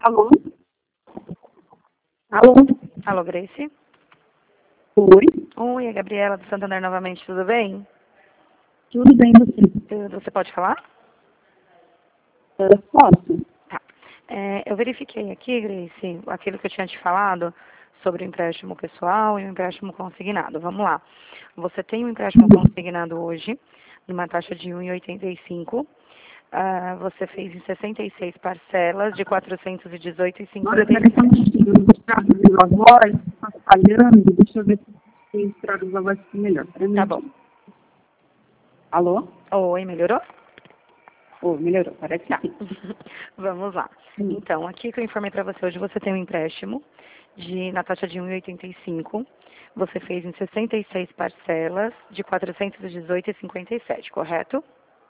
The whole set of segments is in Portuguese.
Alô? Alô? Alô, Grace? Oi? Oi, é Gabriela do Santander novamente, tudo bem? Tudo bem, você? Tudo, você pode falar? Posso? Tá. Eu verifiquei aqui, Grace, aquilo que eu tinha te falado sobre o empréstimo pessoal e o empréstimo consignado. Vamos lá. Você tem um empréstimo consignado hoje, numa taxa de 1,85. Você fez em 66 parcelas de 418,50. Olha, peraí só um minutinho, eu vou traduzir a voz, está falhando, deixa eu ver se eu traduzo a voz aqui melhor. Peraí um Tá bom. minutinho. Alô? Oi, melhorou? Oh, melhorou, parece que sim. Vamos lá. Então, aqui que eu informei para você hoje, você tem um empréstimo na taxa de 1,85. Você fez em 66 parcelas de 418,57, correto?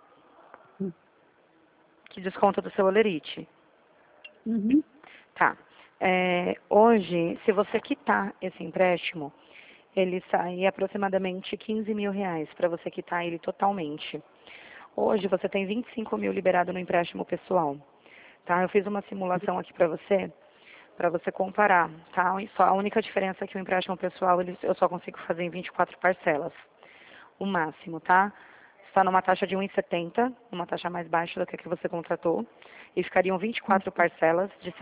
Que desconta do seu olerite. Uhum. Tá. Hoje, se você quitar esse empréstimo, ele sai aproximadamente R$ 15.000 para você quitar ele totalmente. Hoje você tem 25 mil liberado no empréstimo pessoal. Tá? Eu fiz uma simulação aqui para você comparar. Tá? E só a única diferença é que o empréstimo pessoal eu só consigo fazer em 24 parcelas. O máximo, tá? Está numa taxa de 1,70, uma taxa mais baixa do que a que você contratou, e ficariam 24 parcelas de R$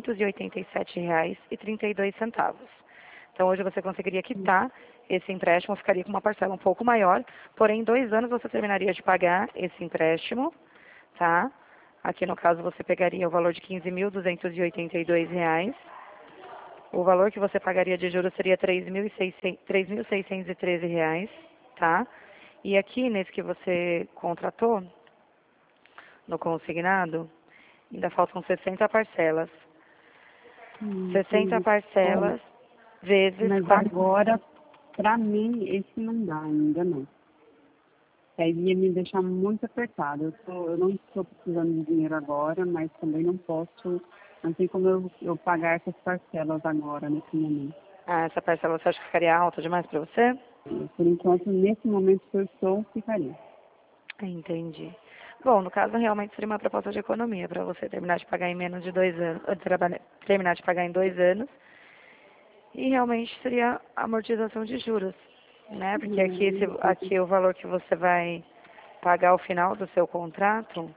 787,32. Então, hoje você conseguiria quitar esse empréstimo, ficaria com uma parcela um pouco maior, porém, em 2 anos você terminaria de pagar esse empréstimo, tá? Aqui, no caso, você pegaria o valor de R$ 15.282. O valor que você pagaria de juros seria R$ 3.613, tá? E aqui, nesse que você contratou, no consignado, ainda faltam 60 parcelas. 60 Entendi. Olha, parcelas vezes mas 4. agora, pra mim, esse não dá ainda, não. Aí ia me deixar muito apertada. Eu não estou precisando de dinheiro agora, mas também não tem como eu pagar essas parcelas agora, nesse momento. Ah, essa parcela você acha que ficaria alta demais para você? Por enquanto, nesse momento que eu estou, ficaria. Entendi. Bom, no caso, realmente seria uma proposta de economia para você terminar de pagar em menos de 2 anos, ou terminar de pagar em 2 anos, e realmente seria amortização de juros, né? Porque aqui o valor que você vai pagar ao final do seu contrato,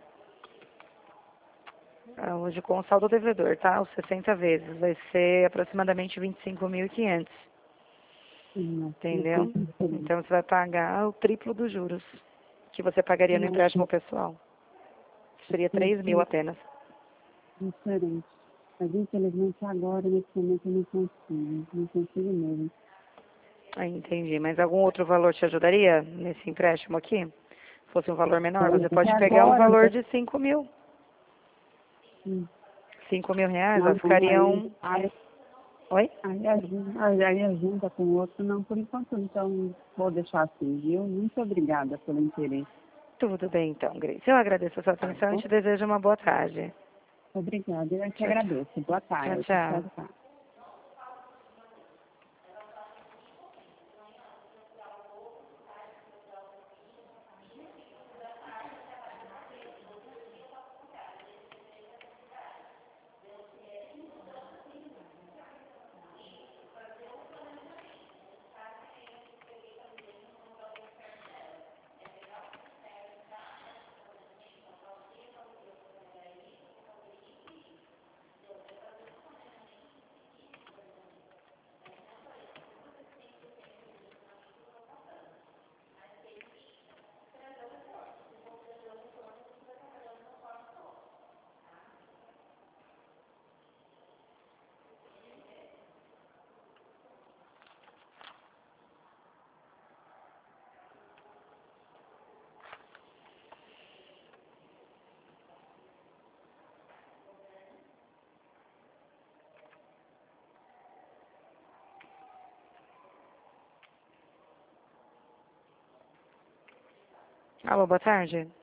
hoje com o saldo devedor, tá? Os 60 vezes, vai ser aproximadamente 25.500, entendeu? Então você vai pagar o triplo dos juros que você pagaria no empréstimo pessoal. Seria 3.000 apenas. Diferente. Mas infelizmente agora, nesse momento, eu não consigo mesmo. Entendi. Mas algum outro valor te ajudaria nesse empréstimo aqui? Se fosse um valor menor, Olha, você porque pode pegar um agora, valor de 5.000. hum, R$ 5.000, não, ficariam... Oi? aí a junta com o outro, não, por enquanto, então, vou deixar assim, viu? Muito obrigada pelo interesse. Tudo bem, então, Grace. Eu agradeço a sua Tá atenção e bom? te desejo uma boa tarde. Obrigada, eu que Tchau, tchau. agradeço. Boa Tchau, tarde. Tchau, tchau. tchau. Alô, boa tarde.